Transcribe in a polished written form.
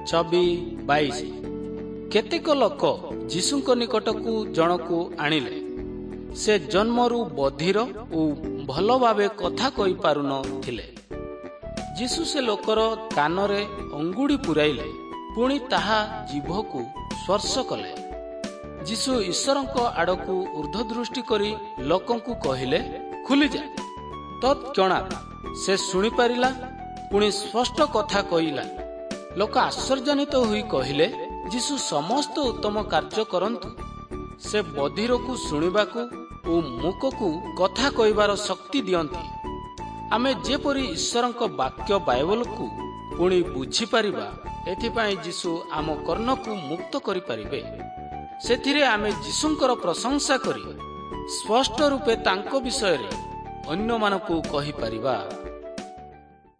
26-22। କେତେକ ଲୋକ ଯୀଶୁଙ୍କ ନିକଟକୁ ଜଣକୁ ଆଣିଲେ। ସେ ଜନ୍ମରୁ ବଧିର ଓ ଭଲ ଭାବେ କଥା କହିପାରୁନଥିଲେ। ଯୀଶୁ ସେ ଲୋକର କାନରେ ଅଙ୍ଗୁଳି ପୁରାଇଲେ, ପୁଣି ତାହା ଜିଭକୁ ସ୍ପର୍ଶ କଲେ। ଯୀଶୁ ଈଶ୍ୱରଙ୍କ ଆଡ଼କୁ ଉର୍ଦ୍ଧ୍ୱଦୃଷ୍ଟି କରି ଲୋକଙ୍କୁ କହିଲେ, ଖୋଲିଯା। ତତ୍କ୍ଷଣାତ୍ ସେ ଶୁଣିପାରିଲା, ପୁଣି ସ୍ପଷ୍ଟ କଥା କହିଲା। ଲୋକ ଆଶ୍ଚର୍ଯ୍ୟାନ୍ୱିତ ହୋଇ କହିଲେ, ଯୀଶୁ ସମସ୍ତ ଉତ୍ତମ କାର୍ଯ୍ୟ କରନ୍ତୁ। ସେ ବଧିରକୁ ଶୁଣିବାକୁ ଓ ମୂକକୁ କଥା କହିବାର ଶକ୍ତି ଦିଅନ୍ତି। ଆମେ ଯେପରି ଈଶ୍ୱରଙ୍କ ବାକ୍ୟ ବାଇବଲକୁ ପୁଣି ବୁଝିପାରିବା, ଏଥିପାଇଁ ଯୀଶୁ ଆମ କର୍ଣ୍ଣକୁ ମୁକ୍ତ କରିପାରିବେ। ସେଥିରେ ଆମେ ଯୀଶୁଙ୍କର ପ୍ରଶଂସା କରି ସ୍ପଷ୍ଟ ରୂପେ ତାଙ୍କ ବିଷୟରେ ଅନ୍ୟମାନଙ୍କୁ କହିପାରିବା।